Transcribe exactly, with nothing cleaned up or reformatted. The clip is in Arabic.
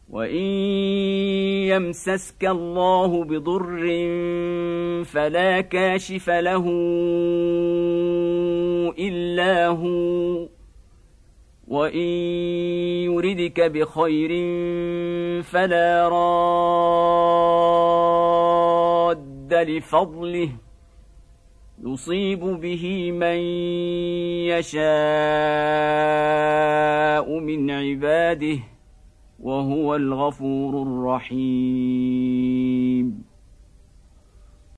وإن يمسسك الله بضر فلا كاشف له إلا هو، وإن يردك بخير فلا راد لفضله يصيب به من يشاء من عباده وهو الغفور الرحيم.